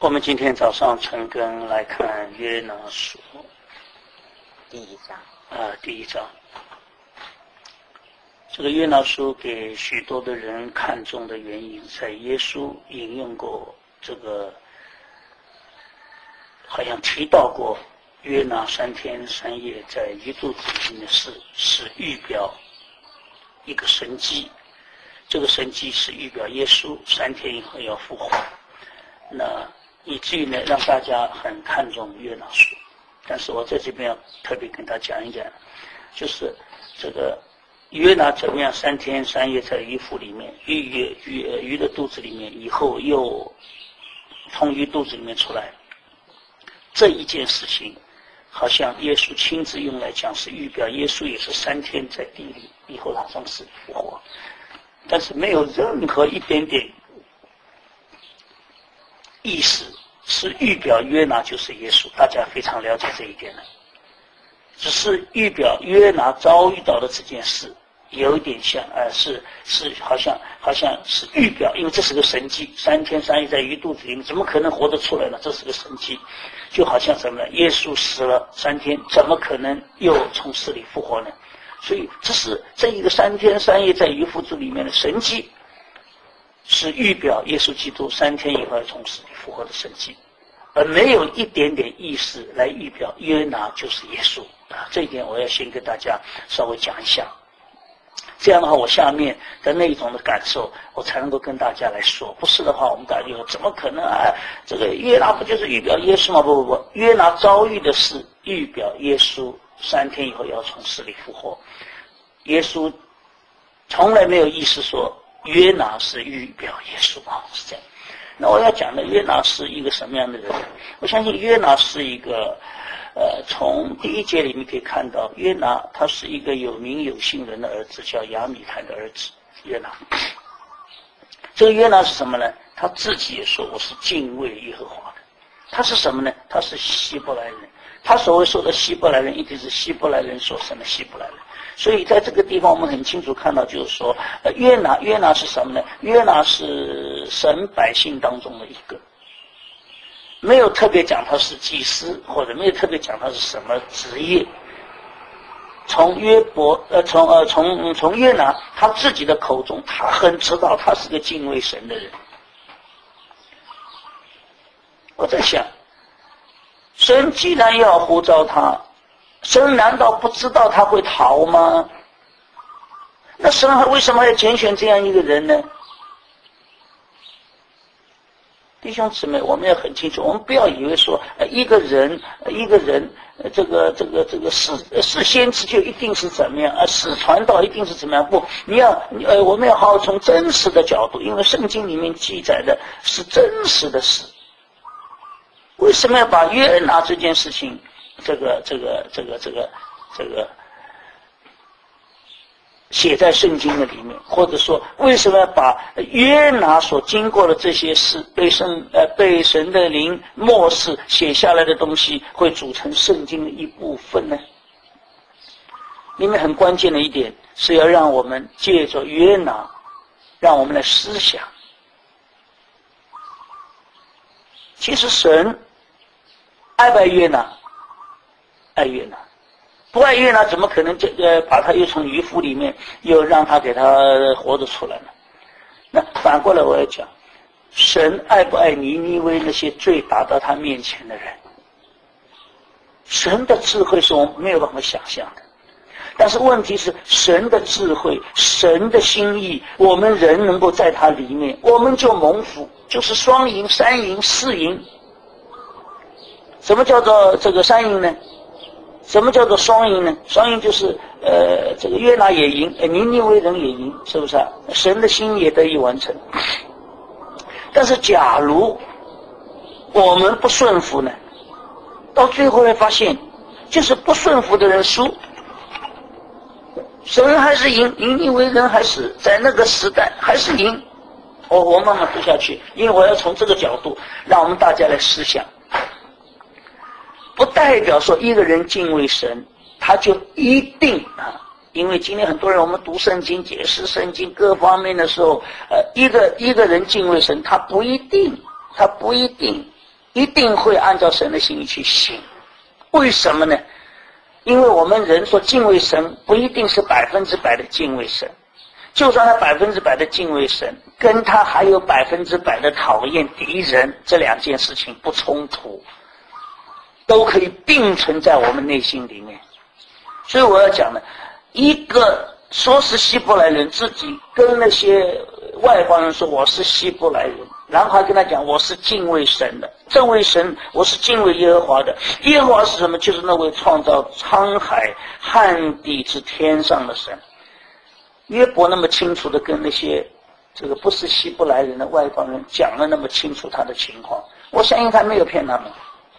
我们今天早上陈根来看约拿书第一章。 第一章。这个约拿书给许多的人看重的原因，在耶稣引用过这个，好像提到过约拿3天3夜在鱼肚子里面的事，是预表一个神迹。这个神迹是预表耶稣3天以后要复活，那以至于呢，让大家很看重约拿书。但是我在这边要特别跟大家讲一讲，就是这个约拿怎么样3天3夜在鱼腹里面，鱼的肚子里面，以后又从鱼肚子里面出来，这一件事情好像耶稣亲自用来讲，是预表耶稣也是3天在地里，以后他从死里复活，但是没有任何一点点意思是预表约拿就是耶稣，大家非常了解这一点了。只是预表约拿遭遇到的这件事有一点像是好像是预表，因为这是个神迹，3天3夜在鱼肚子里面怎么可能活得出来呢？这是个神迹，就好像什么呢？耶稣死了3天，怎么可能又从死里复活呢？所以这是这一个3天3夜在鱼腹子里面的神迹，是预表耶稣基督3天以后从死里复活的神迹，而没有一点点意思来预表约拿就是耶稣这一点我要先跟大家稍微讲一下。这样的话，我下面的那一种的感受，我才能够跟大家来说。不是的话，我们大家就怎么可能这个约拿不就是预表耶稣吗？不，约拿遭遇的是预表耶稣3天以后要从死里复活。耶稣从来没有意思说约拿是预表耶稣是这样。那我要讲的约拿是一个什么样的人？我相信约拿是一个从第1节里面可以看到，约拿他是一个有名有姓人的儿子，叫亚米坦的儿子约拿。这个约拿是什么呢？他自己也说我是敬畏耶和华的。他是什么呢？他是希伯来人。他所谓说的希伯来人，一定是希伯来人所生的希伯来人。所以在这个地方我们很清楚看到，就是说约拿是什么呢？约拿是神百姓当中的一个，没有特别讲他是祭司，或者没有特别讲他是什么职业。从约拿他自己的口中，他很知道他是个敬畏神的人。我在想，神既然要呼召他，神难道不知道他会逃吗？那神为什么要拣选这样一个人呢？弟兄姊妹，我们要很清楚，我们不要以为说一个人这个是先知就一定是怎么样，使传道一定是怎么样。不，我们要好好从真实的角度，因为圣经里面记载的是真实的事。为什么要把约拿这件事情这个写在圣经的里面，或者说为什么要把约拿所经过的这些事被神的灵默示写下来的东西会组成圣经的一部分呢？里面很关键的一点是要让我们借着约拿，让我们来思想，其实神爱不爱约拿？爱约拿。不爱约拿，怎么可能把他又从鱼腹里面又让他给他活着出来呢？那反过来我要讲，神爱不爱尼尼微那些罪打到他面前的人？神的智慧是我们没有办法想象的，但是问题是神的智慧，神的心意，我们人能够在他里面，我们就蒙福，就是双赢、三赢、四赢。什么叫做这个三赢呢？什么叫做双赢呢？双赢就是这个约拿也赢，尼尼微人也赢，是不是啊？神的心也得以完成。但是假如我们不顺服呢，到最后会发现就是不顺服的人输，神还是赢，尼尼微人还是在那个时代还是赢。我慢慢读下去，因为我要从这个角度让我们大家来思想。不代表说一个人敬畏神，他就一定因为今天很多人我们读圣经、解释圣经各方面的时候，一个人敬畏神，他不一定一定会按照神的心意去行。为什么呢？因为我们人所敬畏神不一定是100%的敬畏神，就算他100%的敬畏神，跟他还有100%的讨厌敌人，这两件事情不冲突，都可以并存在我们内心里面。所以我要讲的，一个说是希伯来人，自己跟那些外邦人说我是希伯来人，然后还跟他讲我是敬畏神的，这位神我是敬畏耶和华的。耶和华是什么？就是那位创造沧海旱地之天上的神。约伯那么清楚的跟那些这个不是希伯来人的外邦人讲了那么清楚他的情况，我相信他没有骗他们。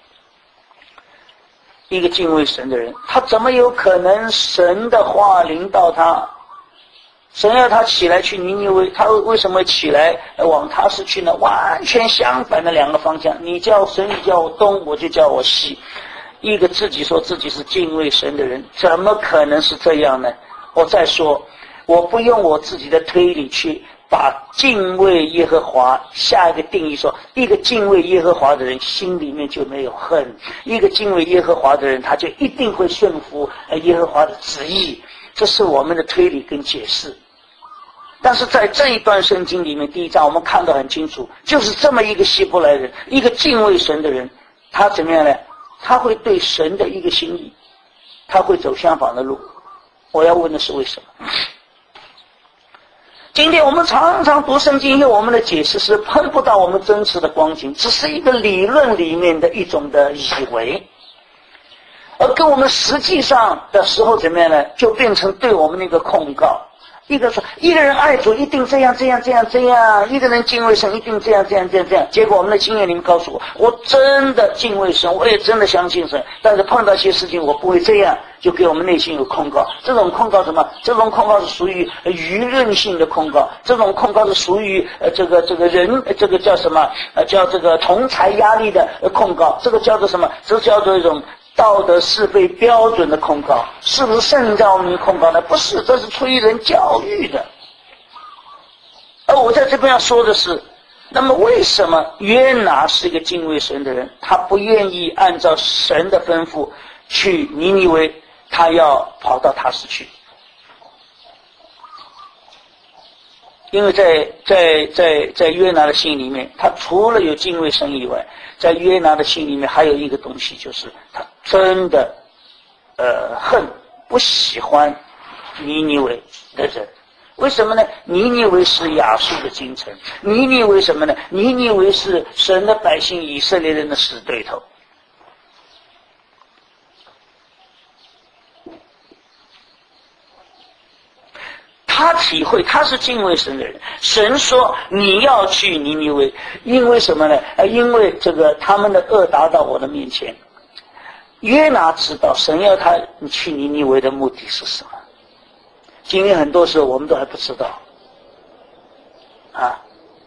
一个敬畏神的人，他怎么有可能神的话临到他，神要他起来去尼尼微，他为什么起来往他是去呢？完全相反的两个方向，你叫神，你叫我东，我就叫我西。一个自己说自己是敬畏神的人，怎么可能是这样呢？我再说，我不用我自己的推理去把敬畏耶和华下一个定义，说一个敬畏耶和华的人心里面就没有恨，一个敬畏耶和华的人他就一定会顺服耶和华的旨意，这是我们的推理跟解释。但是在这一段圣经里面，第1章我们看得很清楚，就是这么一个希伯来人，一个敬畏神的人，他怎么样呢？他会对神的一个心意，他会走相反的路。我要问的是为什么？今天我们常常读圣经，因为我们的解释是碰不到我们真实的光景，只是一个理论里面的一种的以为，而跟我们实际上的时候怎么样呢？就变成对我们的一个控告。一个说一个人爱主一定这样，一个人敬畏神一定这样，结果我们的经验里面告诉我，我真的敬畏神，我也真的相信神，但是碰到一些事情我不会这样，就给我们内心有控告。这种控告什么？这种控告是属于舆论性的控告，这种控告是属于这个人这个叫什么叫这个同侪压力的控告，这个叫做什么？这叫做一种道德是非标准的控告。是不是圣教名控告呢？不是，这是出于人教育的。而我在这边要说的是，那么为什么约拿是一个敬畏神的人，他不愿意按照神的吩咐去尼尼微，他要跑到他斯去？因为在约拿的心里面，他除了有敬畏神以外，在约拿的心里面还有一个东西，就是他真的恨不喜欢尼尼微的人。为什么呢？尼尼微是亚述的京城，尼尼微什么呢？尼尼微是神的百姓以色列人的死对头。他体会，他是敬畏神的人。神说你要去尼尼微，因为什么呢？因为这个他们的恶达到我的面前。约拿知道神要他去尼尼微的目的是什么。今天很多时候我们都还不知道啊。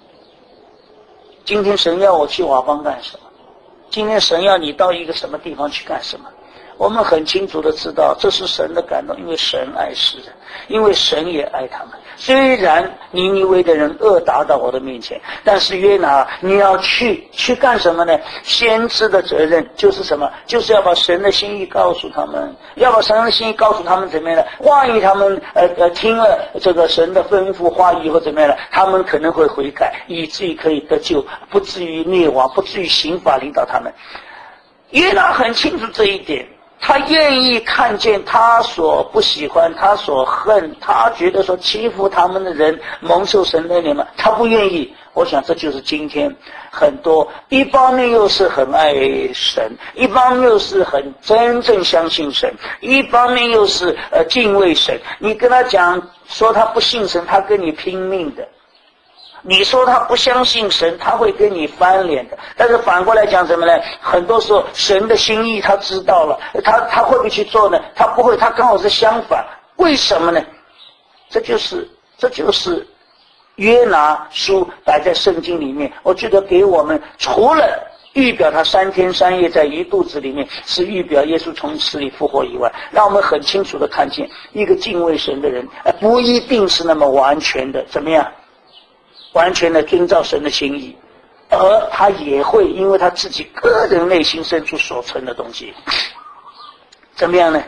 今天神要我去瓦邦干什么？今天神要你到一个什么地方去干什么？我们很清楚的知道，这是神的感动，因为神爱世人，因为神也爱他们。虽然尼尼微的人恶达到我的面前，但是约拿，你要去干什么呢？先知的责任就是什么？就是要把神的心意告诉他们，要把神的心意告诉他们怎么样呢？万一他们听了这个神的吩咐话语以后怎么样呢？他们可能会悔改，以至于可以得救，不至于灭亡，不至于刑罚领导他们。约拿很清楚这一点。他愿意看见他所不喜欢，他所恨，他觉得说欺负他们的人蒙受神的怜悯，他不愿意。我想这就是今天很多一方面又是很爱神，一方面又是很真正相信神，一方面又是敬畏神。你跟他讲说他不信神，他跟你拼命的。你说他不相信神，他会跟你翻脸的。但是反过来讲什么呢？很多时候神的心意他知道了，他会不会去做呢？他不会，他刚好是相反。为什么呢？这就是约拿书摆在圣经里面，我觉得给我们除了预表他3天3夜在鱼肚子里面是预表耶稣从死里复活以外，让我们很清楚的看见一个敬畏神的人不一定是那么完全的怎么样，完全的遵照神的心意。 而他也会因为他自己个人内心深处所存的东西，怎么样呢？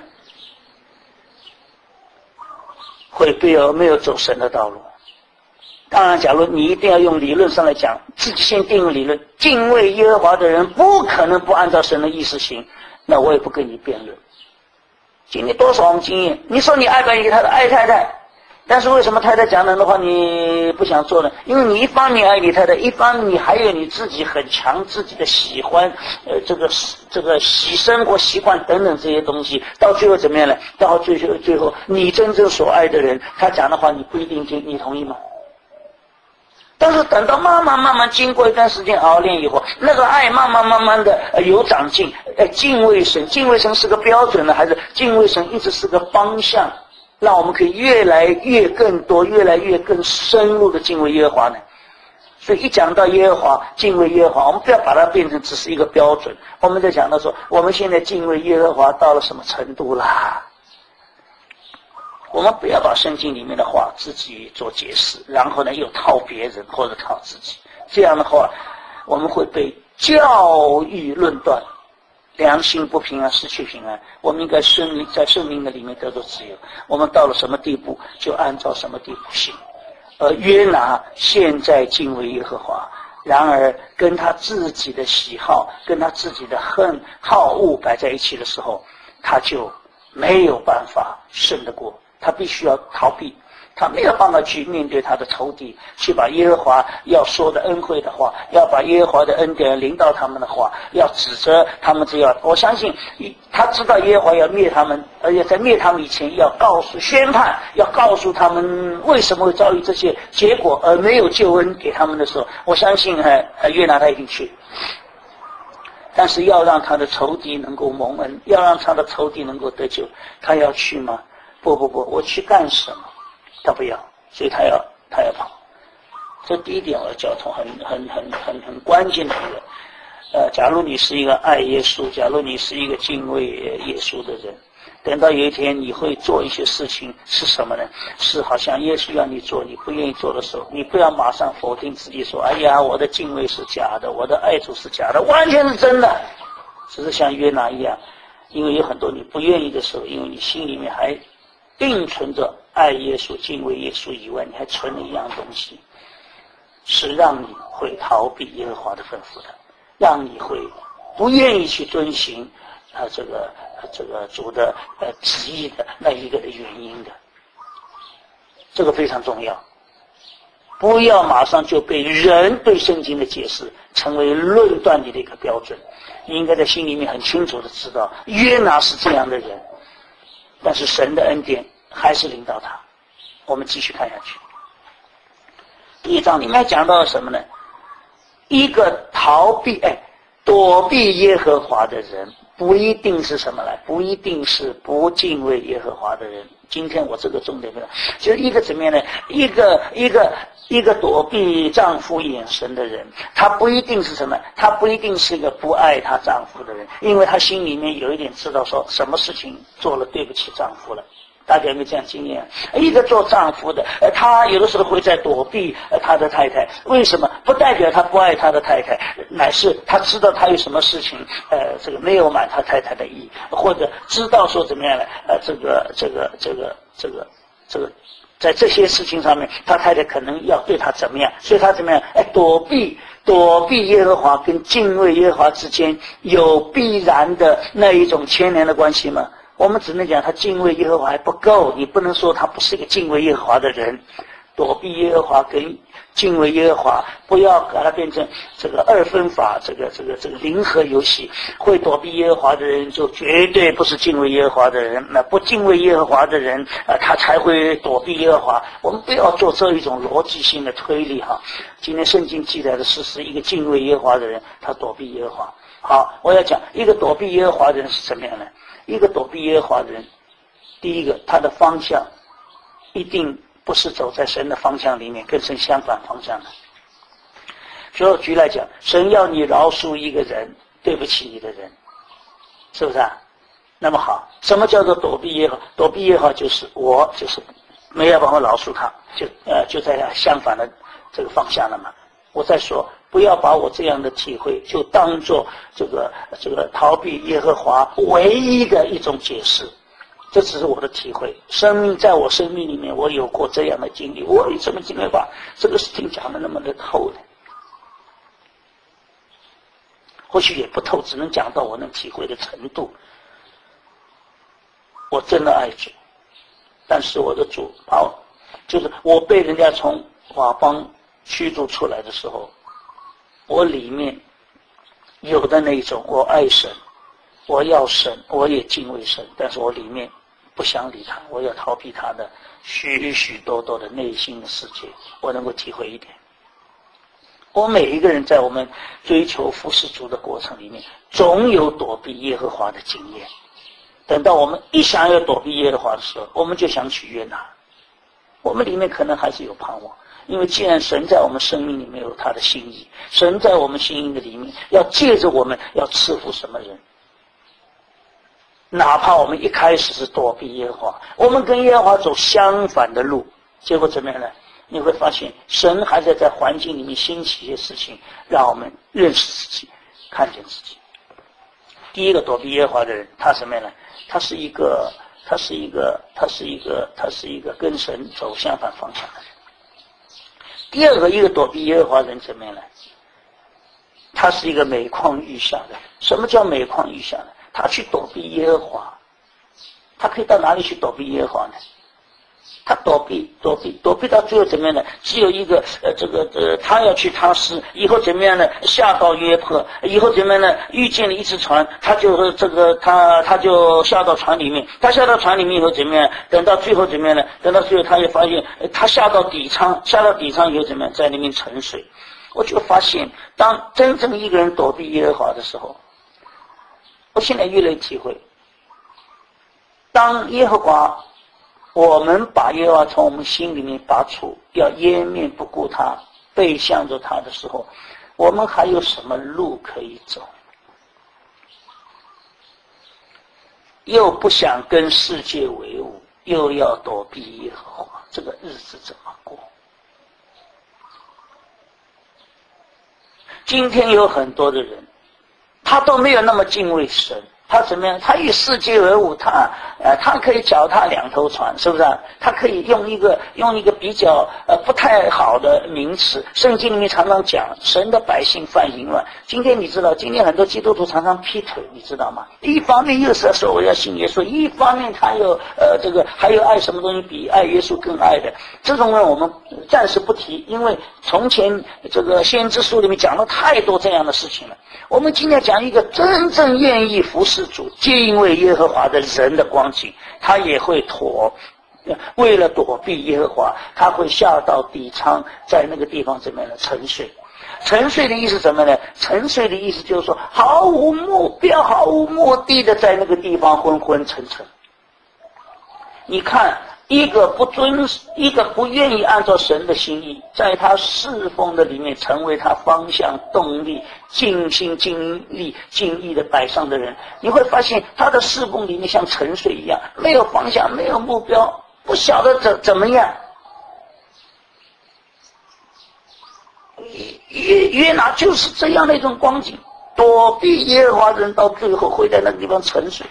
会没有走神的道路。当然，假如你一定要用理论上来讲，自己先定理论，敬畏耶和华的人不可能不按照神的意思行，那我也不跟你辩论。今天多少我们经验，你说你爱白你太太爱太太，但是为什么太太讲的话你不想做呢？因为你一方面爱你太太，一方面你还有你自己很强自己的喜欢，这个生活习惯等等这些东西，到最后怎么样呢？到最后你真正所爱的人，他讲的话你不一定听，你同意吗？但是等到慢慢经过一段时间熬练以后，那个爱慢慢的有长进。敬畏神是个标准呢，还是敬畏神一直是个方向，让我们可以越来越更多越来越更深入的敬畏耶和华呢？所以一讲到耶和华，敬畏耶和华，我们不要把它变成只是一个标准，我们在讲到说我们现在敬畏耶和华到了什么程度啦。我们不要把圣经里面的话自己做解释，然后呢又套别人或者套自己，这样的话我们会被教育论断，良心不平安，失去平安。我们应该在圣灵的里面得到自由，我们到了什么地步就按照什么地步行。而约拿现在敬畏耶和华，然而跟他自己的喜好跟他自己的好恶摆在一起的时候，他就没有办法胜得过，他必须要逃避，他没有办法去面对他的仇敌，去把耶和华要说的恩惠的话，要把耶和华的恩典临到他们的话，要指责他们这样。我相信他知道耶和华要灭他们，而且在灭他们以前要宣判，要告诉他们为什么会遭遇这些结果而没有救恩给他们的时候，我相信约拿他一定去。但是要让他的仇敌能够蒙恩，要让他的仇敌能够得救，他要去吗？不，我去干什么？他不要，所以他要跑。这第一点我要交通很关键的一个。假如你是一个爱耶稣，假如你是一个敬畏耶稣的人，等到有一天你会做一些事情，是什么呢？是好像耶稣要你做你不愿意做的时候，你不要马上否定自己说，哎呀，我的敬畏是假的，我的爱主是假的，完全是真的。只是像约拿一样，因为有很多你不愿意的时候，因为你心里面还并存着爱耶稣敬畏耶稣以外，你还存了一样东西，是让你会逃避耶和华的吩咐的，让你会不愿意去遵行这个主的旨意的那一个的原因的。这个非常重要，不要马上就被人对圣经的解释成为论断你的一个标准。你应该在心里面很清楚的知道，约拿是这样的人，但是神的恩典还是领导他。我们继续看下去。第一章里面讲到了什么呢？一个躲避耶和华的人，不一定是什么来，不一定是不敬畏耶和华的人。今天我这个重点就是一个怎么样呢？一个躲避丈夫眼神的人，他不一定是什么，他不一定是一个不爱她丈夫的人，因为他心里面有一点知道说什么事情做了对不起丈夫了。大家有没有这样经验？一个做丈夫的，他有的时候会在躲避他的太太，为什么？不代表他不爱他的太太，乃是他知道他有什么事情这个没有满他太太的意，或者知道说怎么样呢？这个在这些事情上面，他太太可能要对他怎么样，所以他怎么样？躲避耶和华跟敬畏耶和华之间有必然的那一种牵连的关系吗？我们只能讲他敬畏耶和华还不够，你不能说他不是一个敬畏耶和华的人。躲避耶和华跟敬畏耶和华，不要把它变成这个二分法，这个零和游戏。会躲避耶和华的人就绝对不是敬畏耶和华的人，那不敬畏耶和华的人他才会躲避耶和华。我们不要做这一种逻辑性的推理哈。今天圣经记载的事实，一个敬畏耶和华的人，他躲避耶和华。好，我要讲一个躲避耶和华的人是怎么样的？一个躲避耶和华的人，第一个他的方向一定不是走在神的方向里面，跟神相反方向的。所以举来讲，神要你饶恕一个人对不起你的人，是不是啊？那么好，什么叫做躲避耶和华？躲避耶和华就是没有办法饶恕他，就在相反的这个方向了嘛。我再说， 不要把我这样的体会就当作这个逃避耶和华唯一的一种解释。这只是我的体会，在我生命里面我有过这样的经历，我怎么经历把这个事情讲得那么的透呢？或许也不透，只能讲到我能体会的程度。我真的爱主，但是我的主就是我被人家从瓦邦驱逐出来的时候，我里面有的那种我爱神，我要神，我也敬畏神，但是我里面不想理他，我要逃避他的许许多多的内心的世界，我能够体会一点。我每一个人在我们追求服侍主的过程里面，总有躲避耶和华的经验。等到我们一想要躲避耶和华的时候，我们就想取悦他。我们里面可能还是有盼望，因为既然神在我们生命里面有他的心意，神在我们心意的里面要借着我们要赐福什么人，哪怕我们一开始是躲避耶和华，我们跟耶和华走相反的路，结果怎么样呢？你会发现神还在环境里面兴起一些事情，让我们认识自己，看见自己。第一个躲避耶和华的人，他什么样呢？他是一个跟神走相反方向的人。第二个，一个躲避耶和华的人怎么样呢？他是一个每况愈下的人。什么叫每况愈下呢？他去躲避耶和华，他可以到哪里去躲避耶和华呢？他躲避到最后怎么样呢？只有一个他要去他施，以后怎么样呢？下到约帕，以后怎么样呢？遇见了一只船，他就他就下到船里面，他下到船里面以后怎么样？等到最后怎么样呢？等到最后他也发现他下到底舱以后怎么样？在那边沉睡。我就发现当真正一个人躲避耶和华的时候，我现在越来越体会，当耶和华我们把耶和华从我们心里面拔除，要湮灭不顾他，背向着他的时候，我们还有什么路可以走？又不想跟世界为伍，又要躲避耶和华，这个日子怎么过？今天有很多的人，他都没有那么敬畏神，他怎么样？他与世界为伍，他可以脚踏两头船，是不是啊？他可以用一个比较不太好的名词，圣经里面常常讲神的百姓犯淫乱。今天你知道，今天很多基督徒常常劈腿，你知道吗？一方面又是说我要信耶稣，一方面他有还有爱什么东西比爱耶稣更爱的。这种人我们暂时不提，因为从前先知书里面讲了太多这样的事情了。我们今天讲一个真正愿意服侍主、敬畏耶和华的人的光景，他也会为了躲避耶和华，他会下到底舱，在那个地方怎么样呢？沉睡。沉睡的意思什么呢？沉睡的意思就是说，毫无目标、毫无目的的在那个地方昏昏沉沉。你看，一个不愿意按照神的心意，在他侍奉的里面成为他方向、动力、尽心尽力、尽意的摆上的人，你会发现他的侍奉里面像沉睡一样，没有方向，没有目标，不晓得怎么样。约拿就是这样的一种光景，躲避耶和华人到最后会在那个地方沉睡。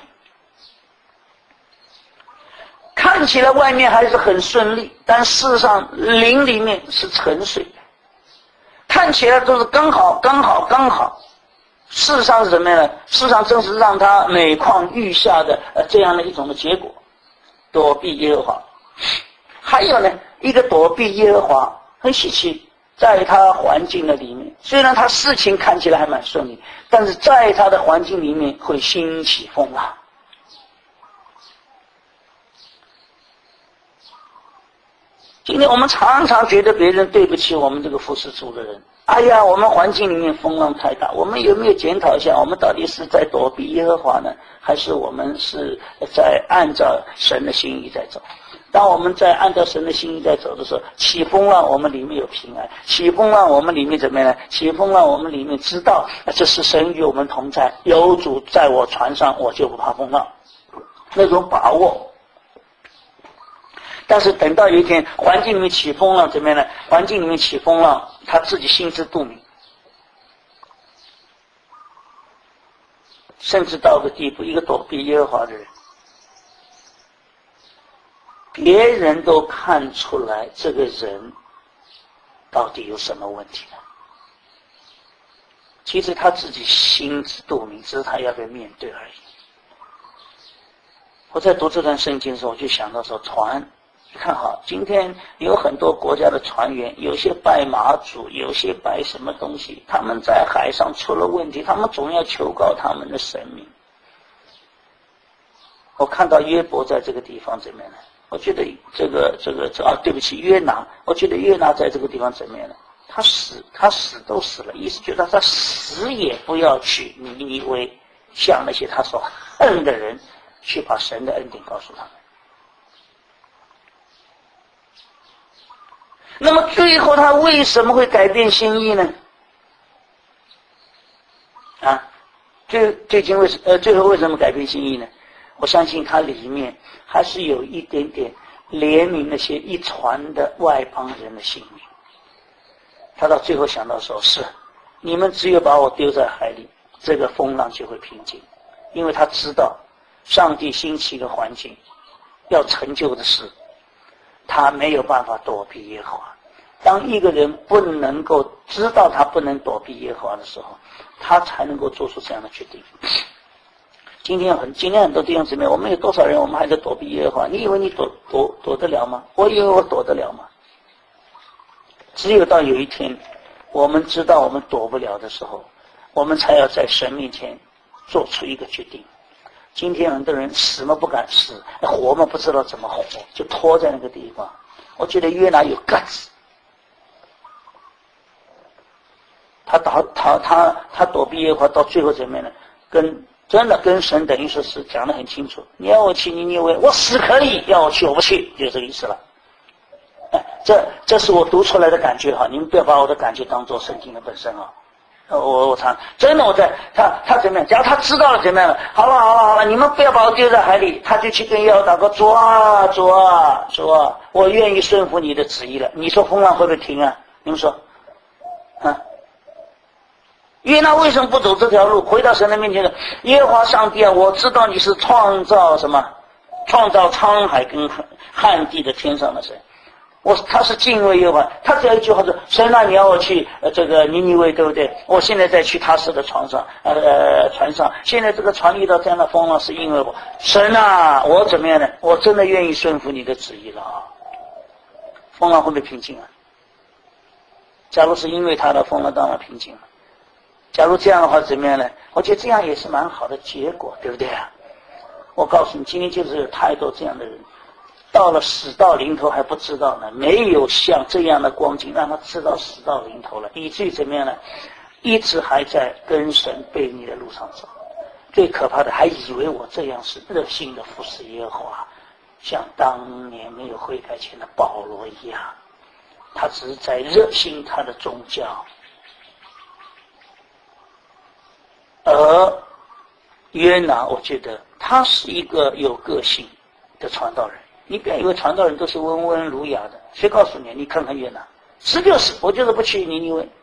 看起来外面还是很顺利，但事实上灵里面是沉睡的。看起来都是刚好，事实上是什么呢？事实上正是让他每况愈下的这样的一种的结果。躲避耶和华。还有呢，一个躲避耶和华很稀奇，在他环境的里面，虽然他事情看起来还蛮顺利，但是在他的环境里面会兴起风浪。今天我们常常觉得别人对不起我们这个服侍主的人，哎呀，我们环境里面风浪太大，我们有没有检讨一下，我们到底是在躲避耶和华呢，还是我们是在按照神的心意在走？当我们在按照神的心意在走的时候，起风浪我们里面有平安，起风浪我们里面怎么样呢？起风浪我们里面知道这是神与我们同在，有主在我船上，我就不怕风浪，那种把握。但是等到有一天环境里面起风浪怎么样呢？环境里面起风浪他自己心知肚明， 甚至到个地步，一个躲避耶和华的人，别人都看出来这个人到底有什么问题呢？其实他自己心知肚明，只是他要不要面对而已。我在读这段圣经的时候，我就想到说，船，你看哈，今天有很多国家的船员，有些拜马祖，有些拜什么东西，他们在海上出了问题，他们总要求告他们的神明。我看到约伯在这个地方怎么样呢？我觉得对不起，约拿，我觉得约拿在这个地方怎么样呢？他死都死了，意思就是他死也不要去尼尼微，向那些他所恨的人去把神的恩典告诉他们。那么最后他为什么会改变心意呢？最后为什么改变心意呢？我相信他里面还是有一点点怜悯那些一传的外邦人的性命。他到最后想到说，是你们只有把我丢在海里，这个风浪就会平静。因为他知道上帝兴起一个环境要成就的事，他没有办法躲避耶和华。当一个人不能够知道他不能躲避耶和华的时候，他才能够做出这样的决定。今天很多弟兄姊妹，我们有多少人我们还在躲避耶和华？你以为你躲得了吗？我以为我躲得了吗？只有到有一天我们知道我们躲不了的时候，我们才要在神面前做出一个决定。今天很多人死嘛不敢死，活嘛不知道怎么活，就拖在那个地方。我觉得约拿有guts，他躲避耶和华，到最后怎么样呢？真的跟神等于说是讲得很清楚，你要我去尼尼微，我死可以，要我去我不去，就这个意思了。这是我读出来的感觉哈，你们不要把我的感觉当作圣经的本身啊。我常真的他怎么样？假如他知道了怎么样了？好了，你们不要把我丢在海里，他就去跟耶和华祷告，主啊，我愿意顺服你的旨意了。你说风浪会不会停啊？你们说，约拿为什么不走这条路？回到神的面前的耶和华上帝啊，我知道你是创造什么？创造沧海跟旱地的天上的神。他是敬畏耶和华，他只要一句话说：神啊，你要我去这个尼尼微，对不对？我现在再去他式的船上，现在这个船遇到这样的风浪，是因为我神啊，我怎么样呢？我真的愿意顺服你的旨意了啊！风浪会不会平静啊？假如是因为他的风浪，当然平静了。假如这样的话，怎么样呢？我觉得这样也是蛮好的结果，对不对啊？我告诉你，今天就是有太多这样的人。到了死到临头还不知道呢，没有像这样的光景让他知道死到临头了，以至于怎么样呢？一直还在跟神背逆的路上走。最可怕的，还以为我这样是热心的服侍耶和华，像当年没有悔改前的保罗一样，他只是在热心他的宗教。而约拿，我觉得他是一个有个性的传道人。你不要以为传道人都是温文儒雅的，谁告诉你？你看看约拿，死就是，我就是不去尼尼微。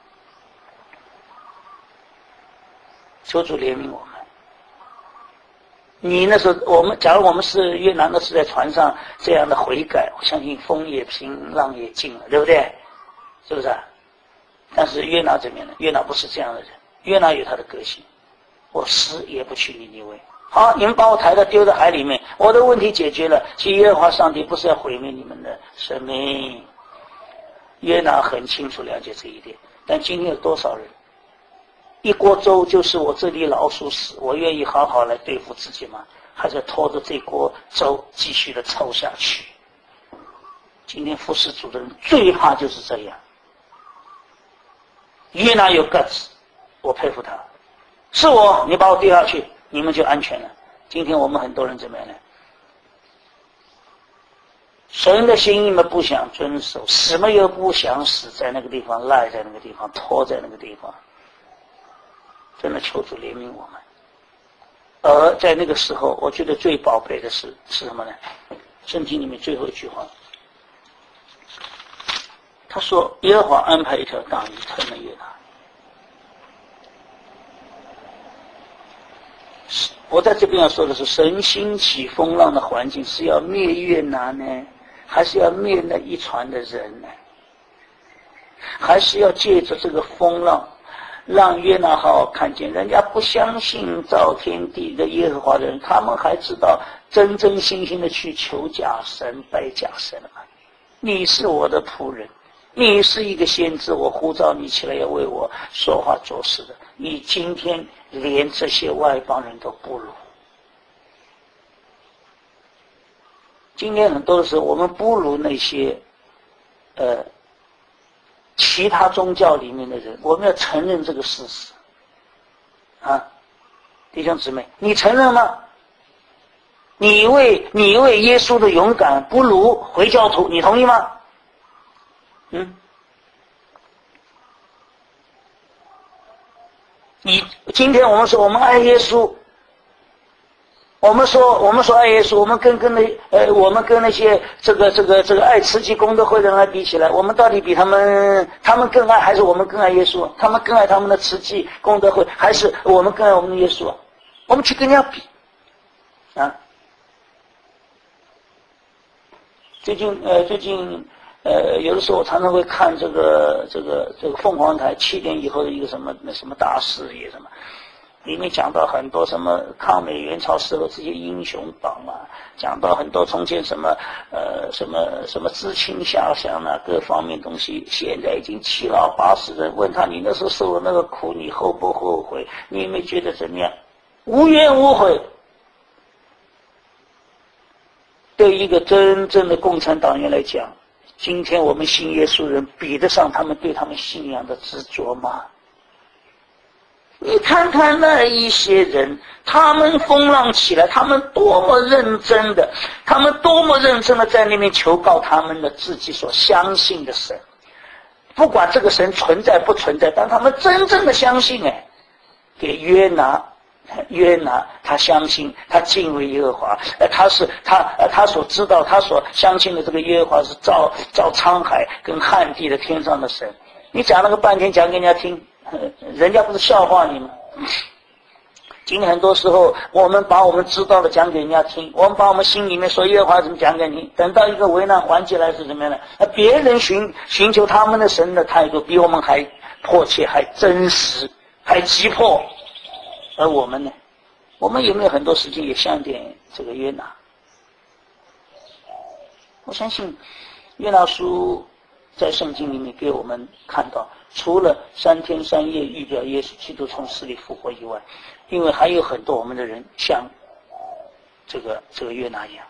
求主怜悯我们。你那时候，假如我们是约拿，那是在船上这样的悔改，我相信风也平，浪也静了，对不对？是不是啊？但是约拿怎么样呢？约拿不是这样的人，约拿有他的个性，我死也不去尼尼微。好，你们把我抬到丢在海里面，我的问题解决了。其实耶和华上帝不是要毁灭你们的生命。约拿很清楚了解这一点，但今天有多少人一锅粥就是我这里老鼠屎，我愿意好好来对付自己吗？还是拖着这锅粥继续的臭下去？今天服侍主的人最怕就是这样。约拿有guts，我佩服他。是我，你把我丢下去，你们就安全了。今天我们很多人怎么样呢？神的心意们不想遵守，死么又不想死，在那个地方赖在那个地方，拖在那个地方。真的求主怜悯我们。而在那个时候，我觉得最宝贝的是什么呢？圣经里面最后一句话，他说耶和华安排一条大鱼吞了约拿。 我在这边要说的是，神兴起风浪的环境是要灭约拿呢，还是要灭那一船的人呢？还是要借着这个风浪，让约拿好好看见，人家不相信造天地的耶和华的人，他们还知道真真心心的去求假神、拜假神了。你是我的仆人，你是一个先知，我呼召你起来要为我说话做事的，你今天连这些外邦人都不如。今天很多的时候，我们不如那些其他宗教里面的人，我们要承认这个事实啊，弟兄姊妹，你承认吗？你为耶稣的勇敢不如回教徒，你同意吗？你今天我们说我们爱耶稣，我们说爱耶稣，我们跟那些这个爱慈济功德会的人来比起来，我们到底比他们更爱，还是我们更爱耶稣？他们更爱他们的慈济功德会，还是我们更爱我们的耶稣？我们去跟人家比啊！最近有的时候我常常会看这个凤凰台7点以后的一个什么大事业什么。里面讲到很多什么抗美援朝时候这些英雄榜啊，讲到很多从前什么知青下乡啊，各方面东西，现在已经7老80人，问他你那时候受了那个苦，你后不后悔？你有没有觉得怎么样？无怨无悔。对一个真正的共产党员来讲，今天我们信耶稣人比得上他们对他们信仰的执着吗？你看看那一些人，他们风浪起来，他们多么认真的在那边求告他们的自己所相信的神，不管这个神存在不存在，但他们真正的相信。给约拿他相信，他敬畏耶和华，他所知道，他所相信的这个耶和华是造沧海跟旱地的天上的神。你讲那个半天讲给人家听，人家不是笑话你吗？今天很多时候我们把我们知道的讲给人家听，我们把我们心里面说耶和华怎么讲给你，等到一个危难环节来是怎么样的？别人寻求他们的神的态度比我们还迫切，还真实，还急迫。而我们呢？我们有没有很多时间也像点这个约拿？我相信约拿书在圣经里面给我们看到，除了3天3夜预表耶稣基督从死里复活以外，因为还有很多我们的人像这个约拿一样。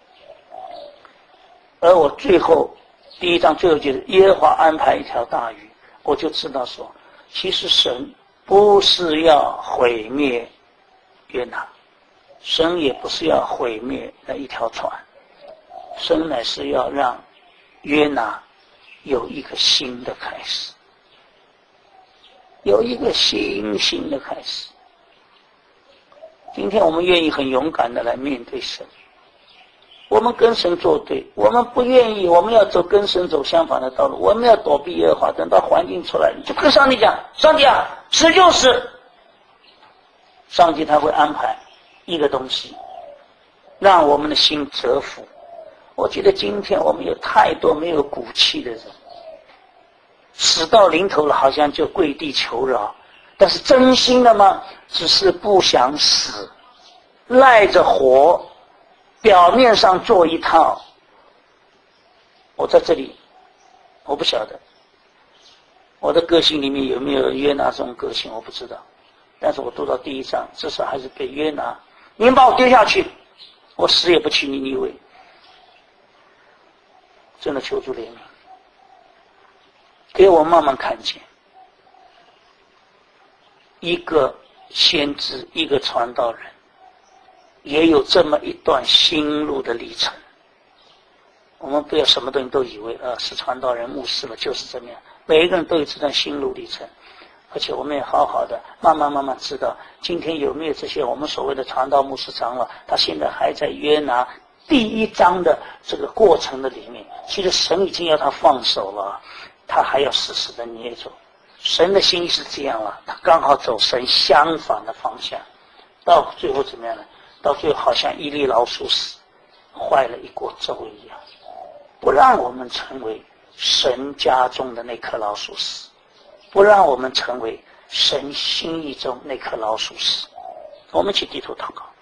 而我最后第1章最后就是耶和华安排一条大鱼，我就知道说，其实神不是要毁灭约拿，神也不是要毁灭那一条船，神乃是要让约拿有一个新的开始，有一个新的开始。今天我们愿意很勇敢的来面对神，我们跟神作对，我们不愿意，我们要跟神走相反的道路，我们要躲避耶和华，等到环境出来，你就跟上帝讲，上帝啊，死就死。上帝他会安排一个东西，让我们的心折服。我觉得今天我们有太多没有骨气的人，死到临头了，好像就跪地求饶，但是真心的吗？只是不想死，赖着活，表面上做一套。我在这里，我不晓得我的个性里面有没有约拿这种个性，我不知道。但是我读到第1章，至少还是被约拿，你们把我丢下去，我死也不去尼尼微。真的求主怜悯，给我慢慢看见一个先知，一个传道人，也有这么一段心路的历程。我们不要什么东西都以为是传道人牧师了就是这么样，每一个人都有这段心路历程。而且我们也好好的慢慢知道，今天有没有这些我们所谓的传道牧师长老，他现在还在约拿第1章的这个过程的里面，其实神已经要他放手了，他还要死死的捏住。神的心意是这样了，他刚好走神相反的方向， 到最后怎么样呢？到最后好像一粒老鼠屎坏了一锅粥一样，不让我们成为神家中的那颗老鼠屎，不让我们成为神心意中那颗老鼠屎。我们一起低头祷告。